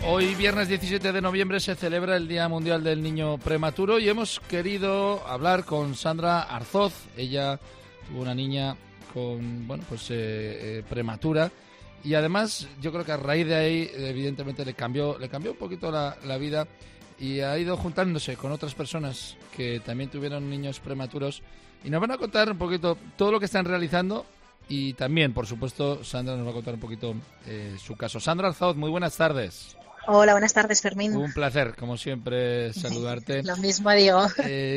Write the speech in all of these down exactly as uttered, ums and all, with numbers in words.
Hoy, viernes diecisiete de noviembre, se celebra el Día Mundial del Niño Prematuro y hemos querido hablar con Sandra Arzoz. Ella tuvo una niña con, bueno, pues eh, eh, prematura y además yo creo que a raíz de ahí, evidentemente, le cambió, le cambió un poquito la, la vida y ha ido juntándose con otras personas que también tuvieron niños prematuros y nos van a contar un poquito todo lo que están realizando. Y también, por supuesto, Sandra nos va a contar un poquito eh, su caso. Sandra Arzoz, muy buenas tardes. Hola, buenas tardes, Fermín. Un placer, como siempre, saludarte. Lo mismo digo. Eh,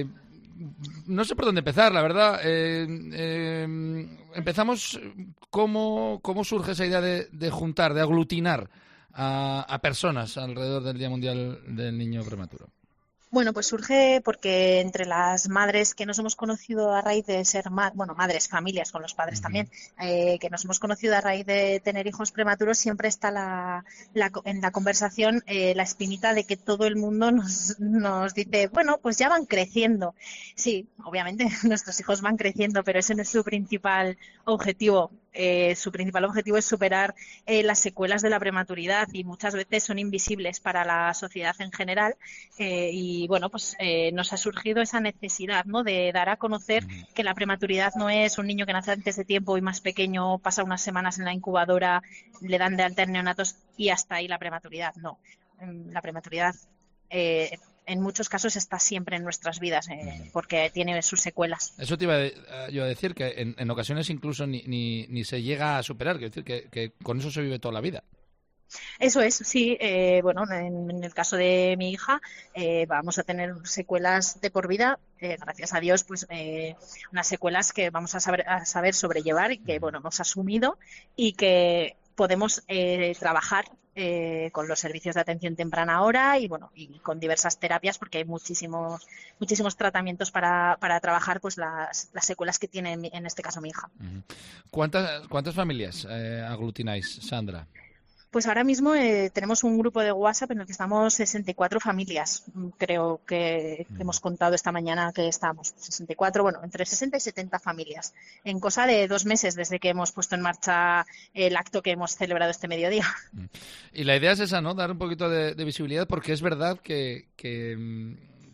no sé por dónde empezar, la verdad. Eh, eh, empezamos, ¿cómo, ¿cómo surge esa idea de, de juntar, de aglutinar a, a personas alrededor del Día Mundial del Niño Prematuro? Bueno, pues surge porque entre las madres que nos hemos conocido a raíz de ser, ma bueno, madres, familias, con los padres uh-huh. también, eh, que nos hemos conocido a raíz de tener hijos prematuros, siempre está la, la, en la conversación eh, la espinita de que todo el mundo nos, nos dice, bueno, pues ya van creciendo. Sí, obviamente nuestros hijos van creciendo, pero ese no es su principal objetivo. Eh, su principal objetivo es superar eh, las secuelas de la prematuridad y muchas veces son invisibles para la sociedad en general eh, y bueno, pues eh, nos ha surgido esa necesidad, ¿no?, de dar a conocer que la prematuridad no es un niño que nace antes de tiempo y más pequeño, pasa unas semanas en la incubadora, le dan de alta en neonatos y hasta ahí la prematuridad. No, la prematuridad eh, en muchos casos está siempre en nuestras vidas eh, porque tiene sus secuelas. Eso te iba a, yo a decir, que en, en ocasiones incluso ni, ni, ni se llega a superar, quiero decir que, que con eso se vive toda la vida. Eso es, sí. Eh, bueno, en, en el caso de mi hija eh, vamos a tener secuelas de por vida, eh, gracias a Dios, pues eh, unas secuelas que vamos a saber, a saber sobrellevar y que, bueno, hemos asumido y que podemos eh, trabajar eh, con los servicios de atención temprana ahora y, bueno, y con diversas terapias porque hay muchísimos muchísimos tratamientos para, para trabajar pues las, las secuelas que tiene en este caso mi hija. ¿Cuántas, cuántas familias eh, aglutináis, Sandra? Pues ahora mismo eh, tenemos un grupo de WhatsApp en el que estamos sesenta y cuatro familias. Creo que mm. hemos contado esta mañana que estamos sesenta y cuatro, bueno, entre sesenta y setenta familias. En cosa de dos meses desde que hemos puesto en marcha el acto que hemos celebrado este mediodía. Y la idea es esa, ¿no? Dar un poquito de, de visibilidad porque es verdad que, que,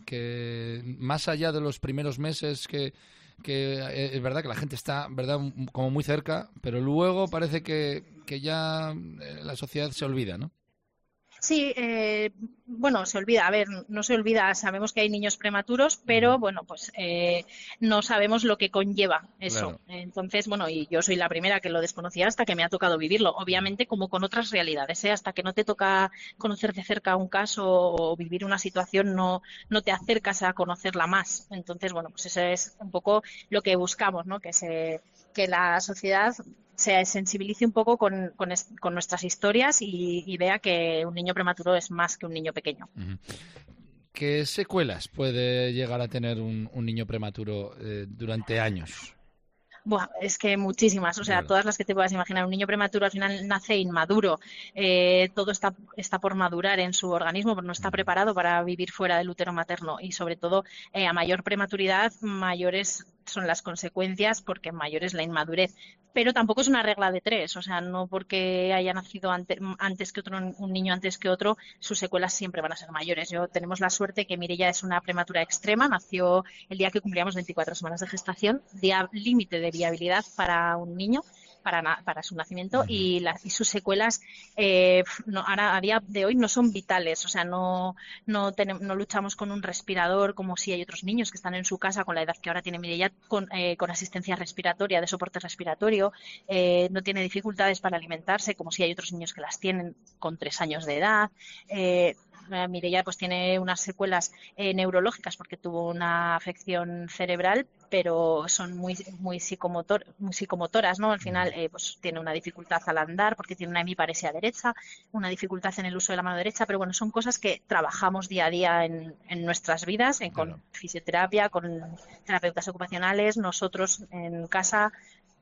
que más allá de los primeros meses que... que es verdad que la gente está, verdad, como muy cerca, pero luego parece que, que ya la sociedad se olvida, ¿no? Sí, eh, bueno, se olvida. A ver, no se olvida. Sabemos que hay niños prematuros, pero bueno, pues eh, no sabemos lo que conlleva eso. Claro. Entonces, bueno, y yo soy la primera que lo desconocía hasta que me ha tocado vivirlo. Obviamente, como con otras realidades, ¿eh? Hasta que no te toca conocer de cerca un caso o vivir una situación, no, no te acercas a conocerla más. Entonces, bueno, pues eso es un poco lo que buscamos, ¿no? Que se, que la sociedad se sensibilice un poco con, con, con nuestras historias y, y vea que un niño prematuro es más que un niño pequeño. Uh-huh. ¿Qué secuelas puede llegar a tener un, un niño prematuro eh, durante años? Buah, es que muchísimas, o sea, claro. Todas las que te puedas imaginar. Un niño prematuro al final nace inmaduro, eh, todo está, está por madurar en su organismo, pero no está preparado para vivir fuera del útero materno y sobre todo eh, a mayor prematuridad, mayores son las consecuencias porque mayor es la inmadurez. Pero tampoco es una regla de tres, o sea, no porque haya nacido ante, antes que otro, un niño antes que otro, sus secuelas siempre van a ser mayores. Yo tenemos la suerte que Mireia es una prematura extrema, nació el día que cumplíamos veinticuatro semanas de gestación, día límite de viabilidad para un niño, para, para su nacimiento, uh-huh. y, la, y sus secuelas eh, no, ahora, a día de hoy no son vitales, o sea, no, no, tenemos, no luchamos con un respirador como si hay otros niños que están en su casa con la edad que ahora tiene Mireia, con, eh, con asistencia respiratoria, de soporte respiratorio, eh, no tiene dificultades para alimentarse como si hay otros niños que las tienen con tres años de edad. Eh, Mireia pues tiene unas secuelas eh, neurológicas porque tuvo una afección cerebral, pero son muy muy, psicomotor, muy psicomotoras, ¿no? Al final eh, pues tiene una dificultad al andar porque tiene una hemiparesia derecha, una dificultad en el uso de la mano derecha, pero bueno, son cosas que trabajamos día a día en, en nuestras vidas, en, con claro. fisioterapia, con terapeutas ocupacionales, nosotros en casa.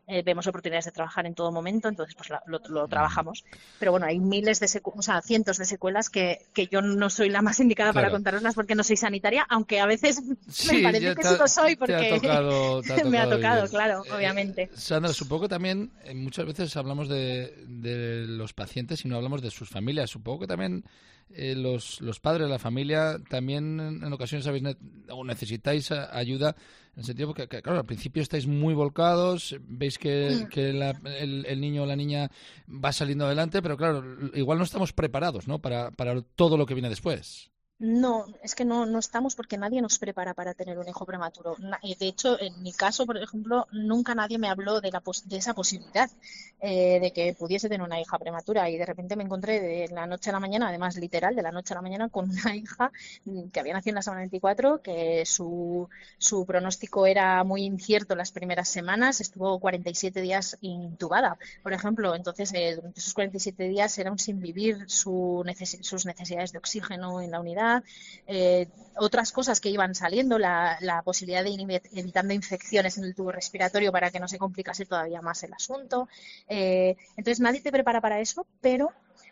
eh, vemos oportunidades de trabajar en todo momento, entonces pues lo, lo, lo trabajamos. Pero bueno, hay miles de secu- o sea, cientos de secuelas que, que yo no soy la más indicada claro. para contaroslas porque no soy sanitaria, aunque a veces sí, me parece que te, sí lo soy porque te ha tocado, te ha tocado me ha tocado, vivir. claro, eh, obviamente. Sandra, supongo que también eh, muchas veces hablamos de, de los pacientes y no hablamos de sus familias. Supongo que también eh, los, los padres, la familia, también en, en ocasiones habéis ne- o necesitáis a, ayuda. En el sentido que, que, claro, al principio estáis muy volcados, veis que, que la, el, el niño o la niña va saliendo adelante, pero claro, igual no estamos preparados, ¿no? Para, para todo lo que viene después. No, es que no, no estamos porque nadie nos prepara para tener un hijo prematuro. De hecho, en mi caso, por ejemplo, nunca nadie me habló de, la pos- de esa posibilidad eh, de que pudiese tener una hija prematura y de repente me encontré de la noche a la mañana, además literal, de la noche a la mañana con una hija que había nacido en la semana veinticuatro, que su, su pronóstico era muy incierto las primeras semanas, estuvo cuarenta y siete días intubada, por ejemplo. Entonces, eh, durante esos cuarenta y siete días era un sin vivir su neces- sus necesidades de oxígeno en la unidad. Eh, otras cosas que iban saliendo, la, la posibilidad de ir evitando infecciones en el tubo respiratorio para que no se complicase todavía más el asunto. Eh, entonces nadie te prepara para eso, pero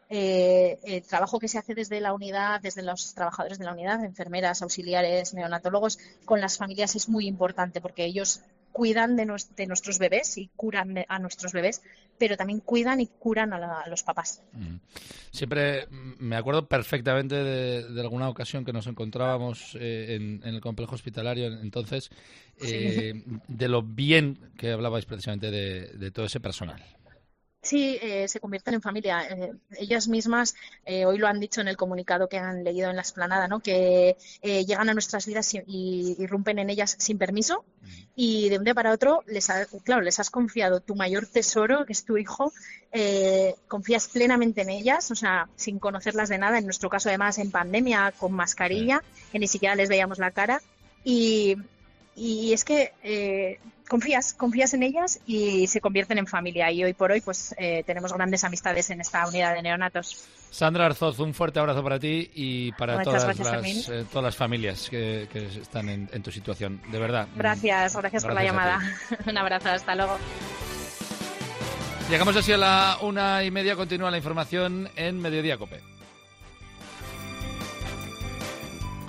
eh, el trabajo que se hace desde la unidad, desde los trabajadores de la unidad, enfermeras, auxiliares, neonatólogos, con las familias es muy importante porque ellos cuidan de, nos, de nuestros bebés y curan de, a nuestros bebés, pero también cuidan y curan a, la, a los papás. Siempre me acuerdo perfectamente de, de alguna ocasión que nos encontrábamos eh, en, en el complejo hospitalario entonces, eh, sí. de lo bien que hablabais precisamente de, de todo ese personal. Sí, eh, se convierten en familia. Eh, ellas mismas eh, hoy lo han dicho en el comunicado que han leído en la explanada, ¿no? Que eh, llegan a nuestras vidas y, y irrumpen en ellas sin permiso y de un día para otro, les ha, claro, les has confiado tu mayor tesoro, que es tu hijo, eh, confías plenamente en ellas, o sea, sin conocerlas de nada, en nuestro caso además en pandemia, con mascarilla, sí. que ni siquiera les veíamos la cara y... Y es que eh, confías, confías en ellas y se convierten en familia. Y hoy por hoy pues eh, tenemos grandes amistades en esta unidad de neonatos. Sandra Arzoz, un fuerte abrazo para ti y para Muchas todas gracias, las, eh, todas las familias que, que están en, en tu situación. De verdad. Gracias, gracias, gracias por la llamada. Un abrazo, hasta luego. Llegamos así a la una y media. Continúa la información en Mediodía COPE.